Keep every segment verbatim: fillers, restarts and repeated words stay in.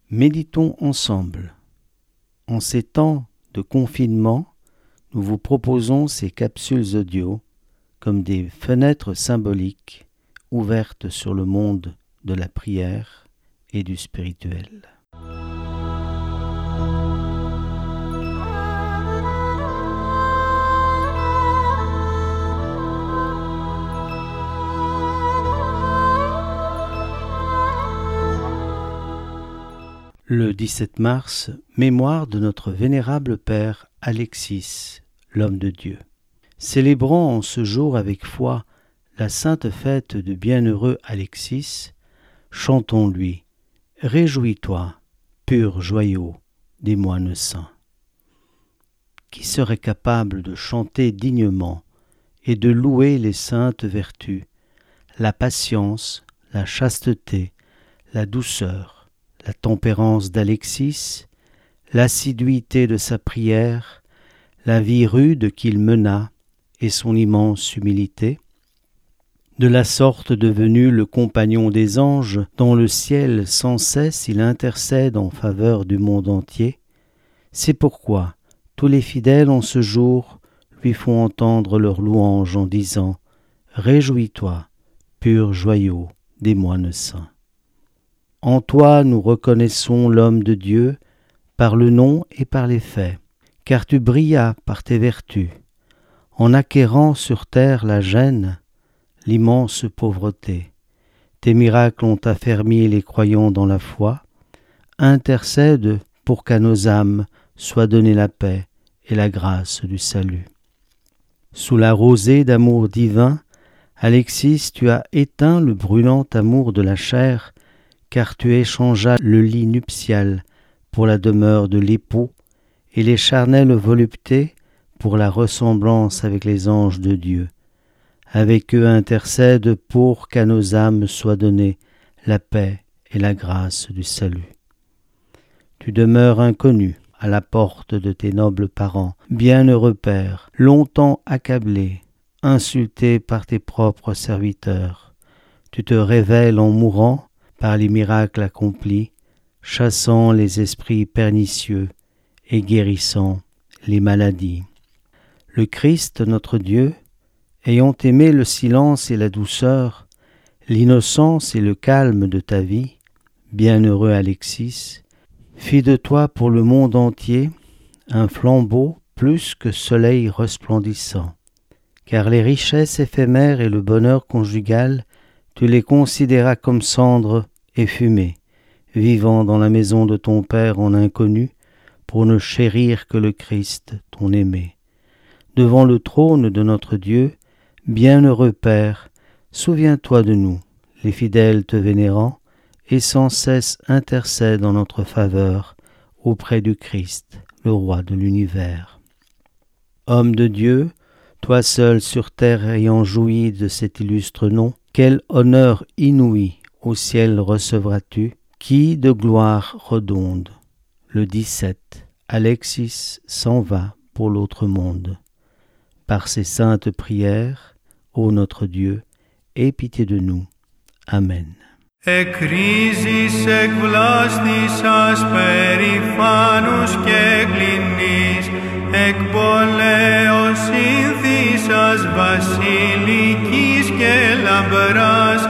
Méditons ensemble. En ces temps de confinement, nous vous proposons ces capsules audio comme des fenêtres symboliques ouvertes sur le monde de la prière et du spirituel. Le dix-sept mars, mémoire de notre vénérable père Alexis, l'homme de Dieu. Célébrant en ce jour avec foi la sainte fête du bienheureux Alexis, chantons-lui « Réjouis-toi, pur joyau des moines saints ». Qui serait capable de chanter dignement et de louer les saintes vertus, la patience, la chasteté, la douceur, la tempérance d'Alexis, l'assiduité de sa prière, la vie rude qu'il mena et son immense humilité, de la sorte devenu le compagnon des anges, dans le ciel sans cesse il intercède en faveur du monde entier. C'est pourquoi tous les fidèles en ce jour lui font entendre leur louange en disant « Réjouis-toi, pur joyau des moines saints ». En toi nous reconnaissons l'homme de Dieu par le nom et par les faits, car tu brillas par tes vertus, en acquérant sur terre la gêne, l'immense pauvreté. Tes miracles ont affermi les croyants dans la foi. Intercède pour qu'à nos âmes soit donnée la paix et la grâce du salut. Sous la rosée d'amour divin, Alexis, tu as éteint le brûlant amour de la chair, car tu échangeas le lit nuptial pour la demeure de l'époux et les charnelles voluptés pour la ressemblance avec les anges de Dieu. Avec eux intercède pour qu'à nos âmes soit donnée la paix et la grâce du salut. Tu demeures inconnu à la porte de tes nobles parents, bienheureux Père, longtemps accablé, insulté par tes propres serviteurs. Tu te révèles en mourant par les miracles accomplis, chassant les esprits pernicieux et guérissant les maladies. Le Christ, notre Dieu, ayant aimé le silence et la douceur, l'innocence et le calme de ta vie, bienheureux Alexis, fit de toi pour le monde entier un flambeau plus que soleil resplendissant, car les richesses éphémères et le bonheur conjugal tu les considéras comme cendres et fumée, vivant dans la maison de ton Père en inconnu, pour ne chérir que le Christ, ton aimé. Devant le trône de notre Dieu, bienheureux Père, souviens-toi de nous, les fidèles te vénérant, et sans cesse intercède en notre faveur auprès du Christ, le Roi de l'univers. Homme de Dieu, toi seul sur terre ayant joui de cet illustre nom, quel honneur inouï au ciel recevras-tu, qui de gloire redonde. Le dix-sept, Alexis s'en va pour l'autre monde. Par ses saintes prières, ô notre Dieu, aie pitié de nous. Amen. Εκρίζεις εκ βλάστησας περηφάνους και κλινείς, εκ πολέως συνθήσας βασιλικής και λαμπράς,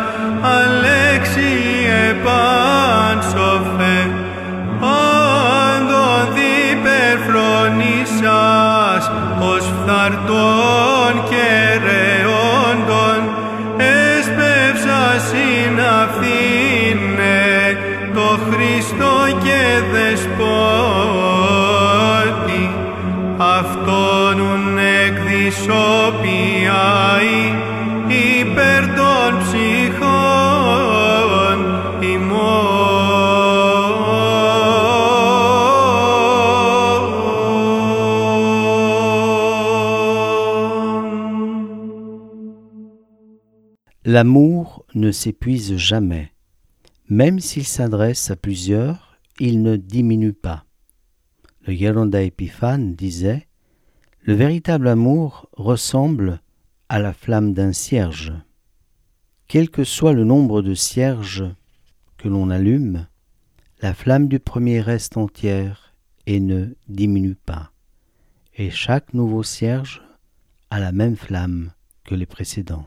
Αλέξιε πάνσοφε, όντων διπερφρονήσας, ως φθαρτών και ρεόντων, εσπεύσας συναυθήνε, το Χριστό και δεσπότη, αυτόν ουν εκδισόπιαει, υπέρ των ψυχών ημών. L'amour ne s'épuise jamais. Même s'il s'adresse à plusieurs, il ne diminue pas. Le Geronda Épiphane disait « Le véritable amour ressemble à la flamme d'un cierge. Quel que soit le nombre de cierges que l'on allume, La flamme du premier reste entière et ne diminue pas, et chaque nouveau cierge a la même flamme que les précédents.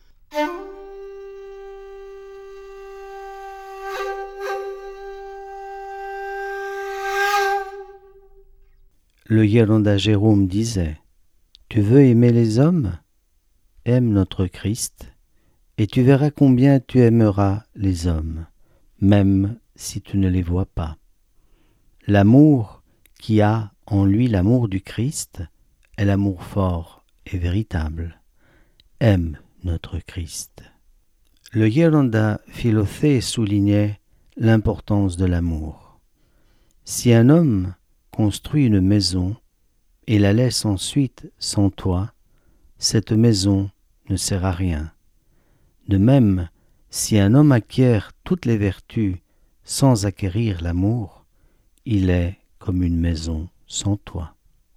Le Yeronda Jérôme disait « Tu veux aimer les hommes ? Aime notre Christ, et tu verras combien tu aimeras les hommes, même si tu ne les vois pas. L'amour qui a en lui l'amour du Christ est l'amour fort et véritable. Aime notre Christ. » Le Yeronda Philothée soulignait l'importance de l'amour. Si un homme construit une maison et la laisse ensuite sans toit, cette maison ne sert à rien. De même, si un homme acquiert toutes les vertus sans acquérir l'amour, il est comme une maison sans toit.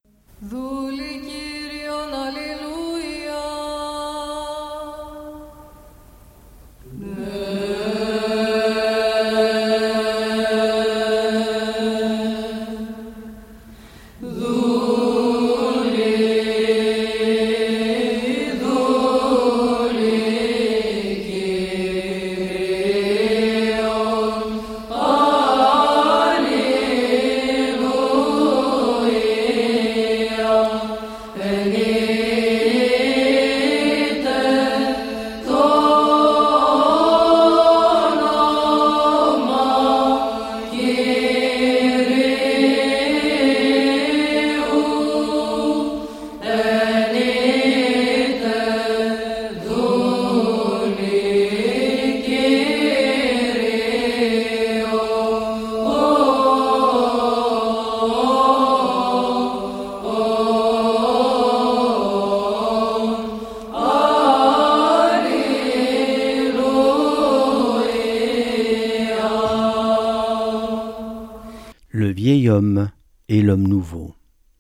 Le vieil homme et l'homme nouveau.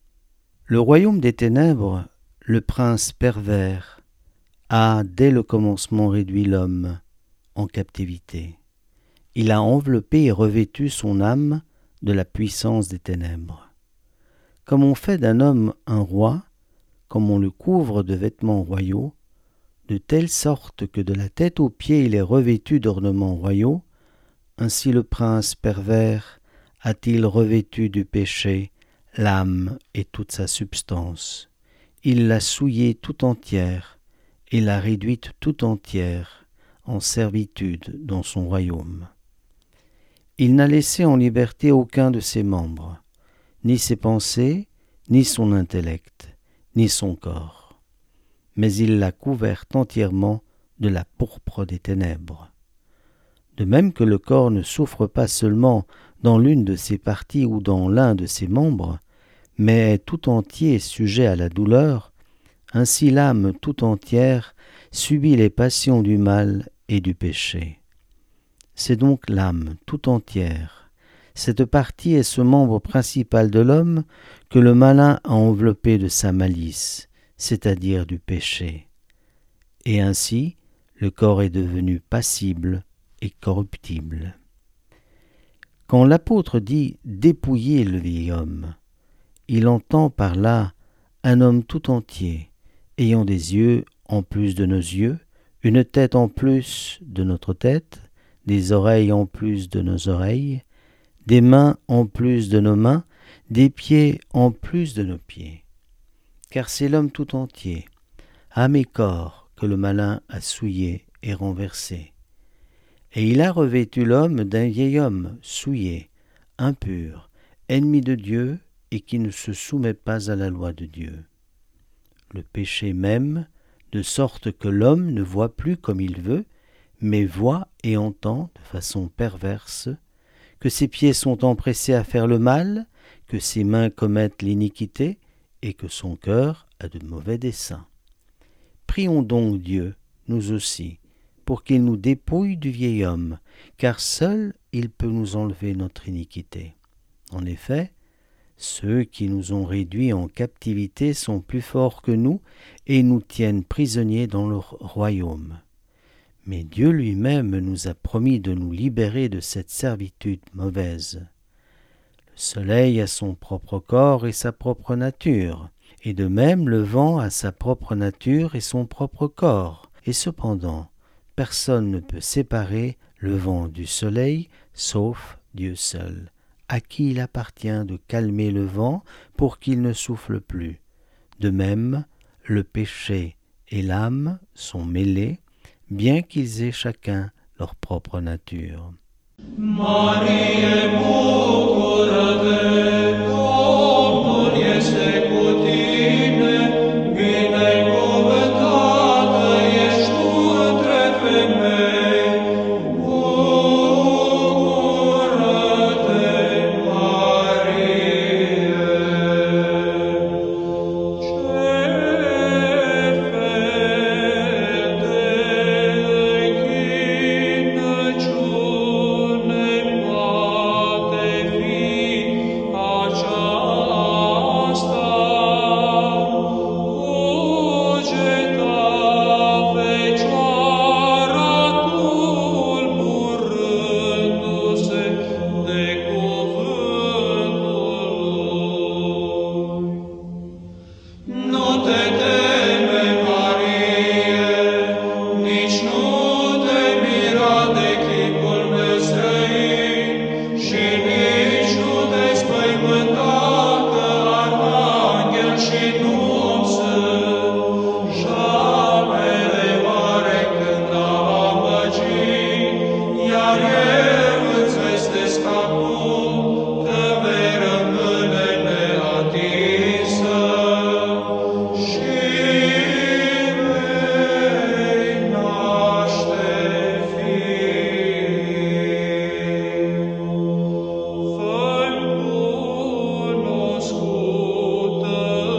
Le royaume des ténèbres, le prince pervers, a dès le commencement réduit l'homme en captivité. Il a enveloppé et revêtu son âme de la puissance des ténèbres. Comme on fait d'un homme un roi, comme on le couvre de vêtements royaux, de telle sorte que de la tête aux pieds il est revêtu d'ornements royaux, ainsi le prince pervers a-t-il revêtu du péché l'âme et toute sa substance. Il l'a souillée tout entière et l'a réduite tout entière en servitude dans son royaume. Il n'a laissé en liberté aucun de ses membres, ni ses pensées, ni son intellect, ni son corps. Mais il l'a couverte entièrement de la pourpre des ténèbres. De même que le corps ne souffre pas seulement dans l'une de ses parties ou dans l'un de ses membres, mais est tout entier sujet à la douleur, ainsi l'âme tout entière subit les passions du mal et du péché. C'est donc l'âme tout entière, cette partie est ce membre principal de l'homme que le malin a enveloppé de sa malice, c'est-à-dire du péché. Et ainsi, le corps est devenu passible et corruptible. Quand l'apôtre dit « dépouiller le vieil homme », il entend par là un homme tout entier, ayant des yeux en plus de nos yeux, une tête en plus de notre tête, des oreilles en plus de nos oreilles, des mains en plus de nos mains, des pieds en plus de nos pieds. Car c'est l'homme tout entier, âme et corps, que le malin a souillé et renversé. Et il a revêtu l'homme d'un vieil homme souillé, impur, ennemi de Dieu et qui ne se soumet pas à la loi de Dieu. Le péché même, de sorte que l'homme ne voit plus comme il veut, mais voit et entend de façon perverse, que ses pieds sont empressés à faire le mal, que ses mains commettent l'iniquité et que son cœur a de mauvais desseins. Prions donc Dieu, nous aussi, pour qu'il nous dépouille du vieil homme, car seul il peut nous enlever notre iniquité. En effet, ceux qui nous ont réduits en captivité sont plus forts que nous et nous tiennent prisonniers dans leur royaume. Mais Dieu lui-même nous a promis de nous libérer de cette servitude mauvaise. Le soleil a son propre corps et sa propre nature, et de même le vent a sa propre nature et son propre corps. Et cependant, personne ne peut séparer le vent du soleil, sauf Dieu seul, à qui il appartient de calmer le vent pour qu'il ne souffle plus. De même, le péché et l'âme sont mêlés, bien qu'ils aient chacun leur propre nature. Marie, bucură-te, Domnul este cu tine, binecuvântată ești tu între femei. Bucură-te, Marie. Ce fel de închinăciune poate fi aceasta? Bugeta Fecioara tulburându-se de cuvântul lui. Nu te teme, Marie, nici nu te mira de chipul nestrăin și nici nu te spăimânta că arhanghel și nume sunt. Șarpele mare cânta amăgit, iar eu îți vestesc acum că vei rămâne neatinsă și vei naște fii. Fă-mi cunoscută,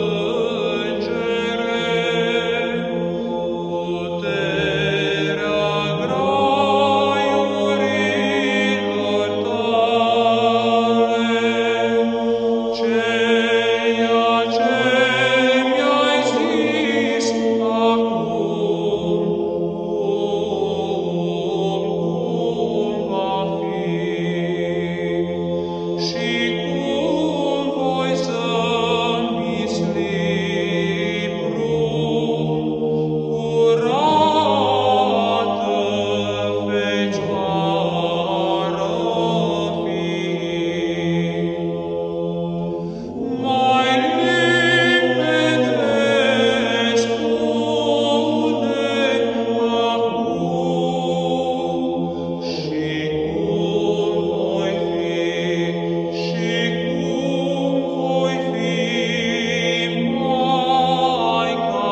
Îngere, puterea graiurilor tale, ceea ce mi-ai zis acum, cum va fi și cum voi să-mi slipru, curată Fecioară fii. Mai limpede spune-mi acum și cum voi fi și cum voi fi Maica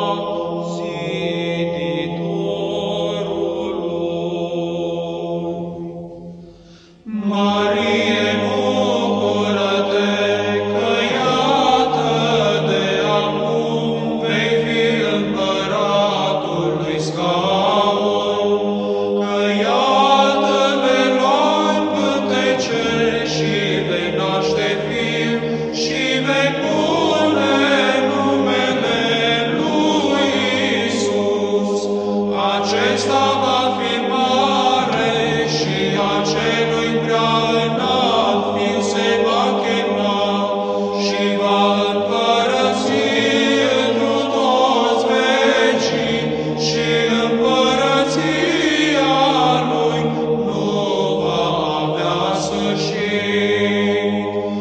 Ziditorului. Marie, bucură-te că iată de acum vei fi împăratului scaun, că iată vei lua în pântecele și vei naște fiu și vei pune numele lui Iisus. Acesta va fi mare și acelui prea înalt fiu se va chema și va împărăți întru toți vecii și împărăția lui nu va avea sfârșit.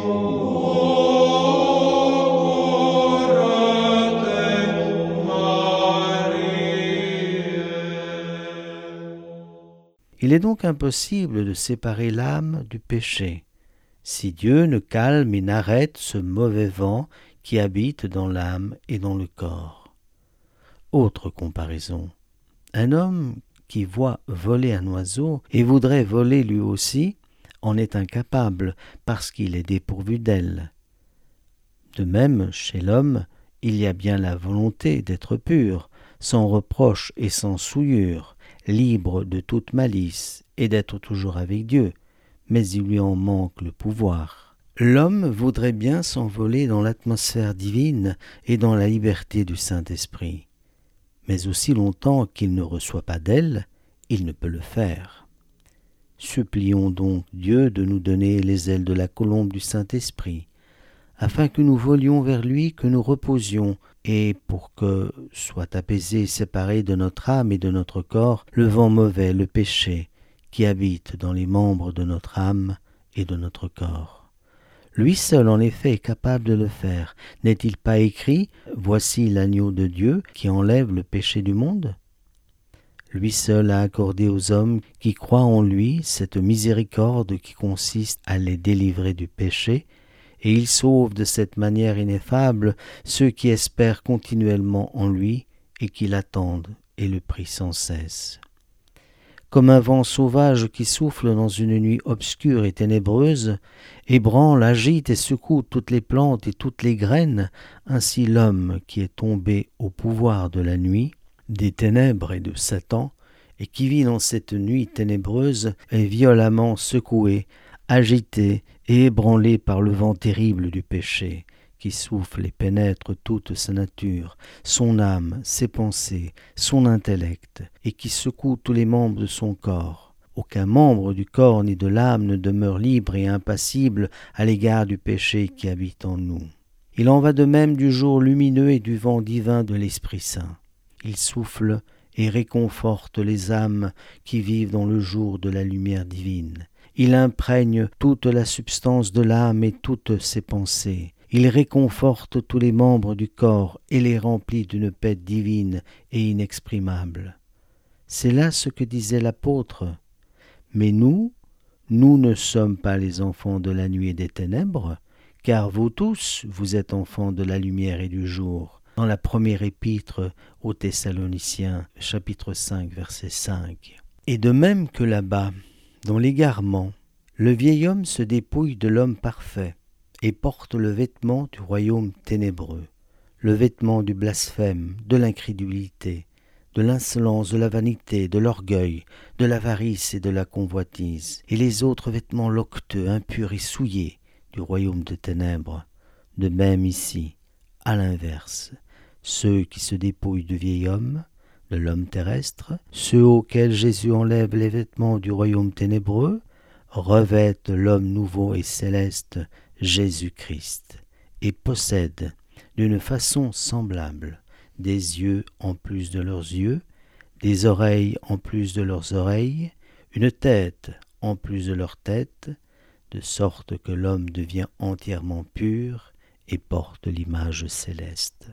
Bucură-te, Marie. Il est donc impossible de séparer l'âme du péché, si Dieu ne calme et n'arrête ce mauvais vent qui habite dans l'âme et dans le corps. Autre comparaison. Un homme qui voit voler un oiseau et voudrait voler lui aussi en est incapable parce qu'il est dépourvu d'ailes. De même, chez l'homme, il y a bien la volonté d'être pur, sans reproche et sans souillure, libre de toute malice et d'être toujours avec Dieu, mais il lui en manque le pouvoir. L'homme voudrait bien s'envoler dans l'atmosphère divine et dans la liberté du Saint-Esprit. Mais aussi longtemps qu'il ne reçoit pas d'elle, il ne peut le faire. Supplions donc Dieu de nous donner les ailes de la colombe du Saint-Esprit, afin que nous volions vers lui, que nous reposions, et pour que soit apaisé et séparé de notre âme et de notre corps le vent mauvais, le péché, qui habite dans les membres de notre âme et de notre corps. Lui seul, en effet, est capable de le faire. N'est-il pas écrit « Voici l'agneau de Dieu qui enlève le péché du monde » ? Lui seul a accordé aux hommes qui croient en lui cette miséricorde qui consiste à les délivrer du péché, et il sauve de cette manière ineffable ceux qui espèrent continuellement en lui et qui l'attendent et le prient sans cesse. Comme un vent sauvage qui souffle dans une nuit obscure et ténébreuse, ébranle, agite et secoue toutes les plantes et toutes les graines, ainsi l'homme qui est tombé au pouvoir de la nuit, des ténèbres et de Satan, et qui vit dans cette nuit ténébreuse, est violemment secoué, agité et ébranlé par le vent terrible du péché, qui souffle et pénètre toute sa nature, son âme, ses pensées, son intellect, et qui secoue tous les membres de son corps. Aucun membre du corps ni de l'âme ne demeure libre et impassible à l'égard du péché qui habite en nous. Il en va de même du jour lumineux et du vent divin de l'Esprit Saint. Il souffle et réconforte les âmes qui vivent dans le jour de la lumière divine. Il imprègne toute la substance de l'âme et toutes ses pensées. Il réconforte tous les membres du corps et les remplit d'une paix divine et inexprimable. C'est là ce que disait l'apôtre. Mais nous, nous ne sommes pas les enfants de la nuit et des ténèbres, car vous tous, vous êtes enfants de la lumière et du jour. Dans la première épître aux Thessaloniciens, chapitre cinq, verset cinq. Et de même que là-bas, dans l'égarement, le vieil homme se dépouille de l'homme parfait et porte le vêtement du royaume ténébreux, le vêtement du blasphème, de l'incrédulité, de l'insolence, de la vanité, de l'orgueil, de l'avarice et de la convoitise, et les autres vêtements locteux, impurs et souillés du royaume de ténèbres. De même ici, à l'inverse, ceux qui se dépouillent du vieil homme, de l'homme terrestre, ceux auxquels Jésus enlève les vêtements du royaume ténébreux, revêtent l'homme nouveau et céleste, Jésus-Christ, et possèdent d'une façon semblable des yeux en plus de leurs yeux, des oreilles en plus de leurs oreilles, une tête en plus de leur tête, de sorte que l'homme devient entièrement pur et porte l'image céleste.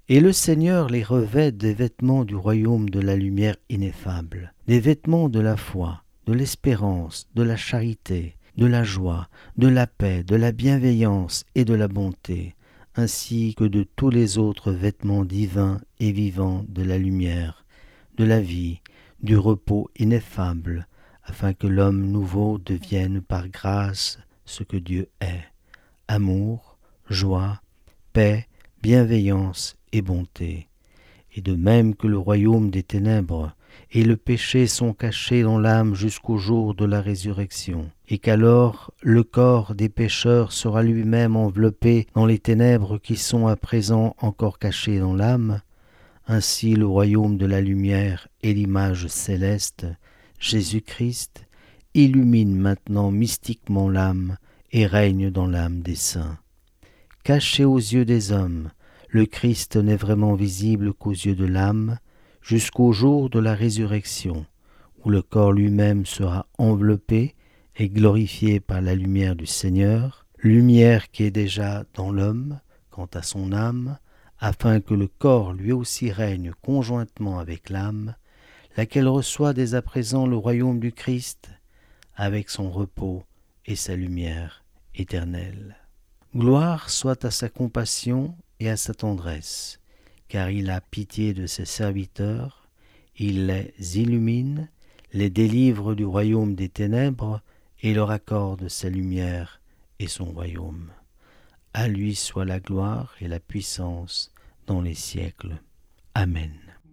Et le Seigneur les revêt des vêtements du royaume de la lumière ineffable, des vêtements de la foi, de l'espérance, de la charité, de la joie, de la paix, de la bienveillance et de la bonté, ainsi que de tous les autres vêtements divins et vivants de la lumière, de la vie, du repos ineffable, afin que l'homme nouveau devienne par grâce ce que Dieu est, amour, joie, paix, bienveillance et bonté. Et de même que le royaume des ténèbres et le péché sont cachés dans l'âme jusqu'au jour de la résurrection, et qu'alors le corps des pécheurs sera lui-même enveloppé dans les ténèbres qui sont à présent encore cachées dans l'âme, ainsi le royaume de la lumière et l'image céleste, Jésus-Christ, illumine maintenant mystiquement l'âme et règne dans l'âme des saints. Caché aux yeux des hommes, le Christ n'est vraiment visible qu'aux yeux de l'âme, jusqu'au jour de la résurrection, où le corps lui-même sera enveloppé et glorifié par la lumière du Seigneur, lumière qui est déjà dans l'homme, quant à son âme, afin que le corps lui aussi règne conjointement avec l'âme, laquelle reçoit dès à présent le royaume du Christ, avec son repos et sa lumière éternelle. Gloire soit à sa compassion et à sa tendresse, car il a pitié de ses serviteurs, il les illumine, les délivre du royaume des ténèbres et leur accorde sa lumière et son royaume. À lui soit la gloire et la puissance dans les siècles. Amen.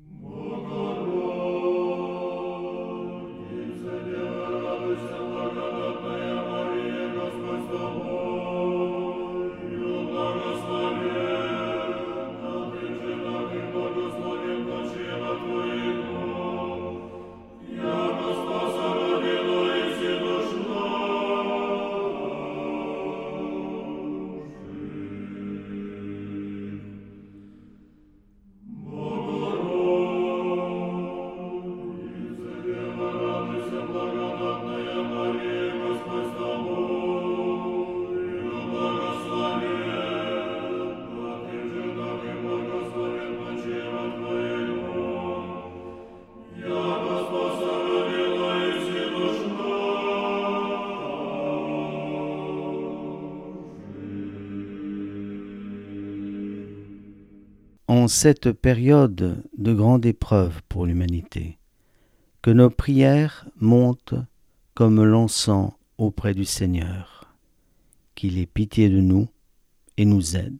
En cette période de grande épreuve pour l'humanité, que nos prières montent comme l'encens auprès du Seigneur, qu'il ait pitié de nous et nous aide.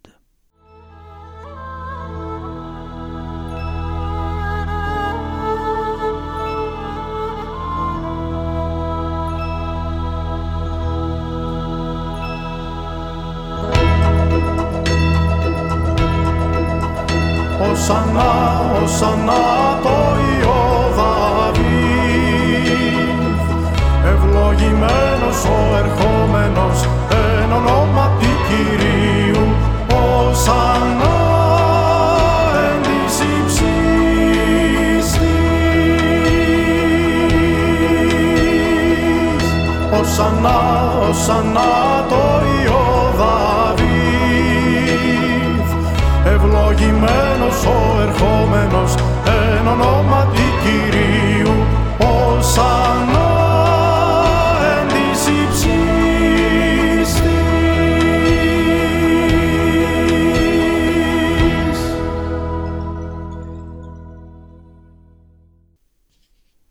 Οσανά, οσανά το Υιό Δαβίδ, ευλογημένος ο ερχόμενος εν ονόματι Κυρίου. Οσανά εν της υψίστης. Οσανά, οσανά το Υιό Δαβίδ, ευλογημένος ο ερχόμενος εν ονόματι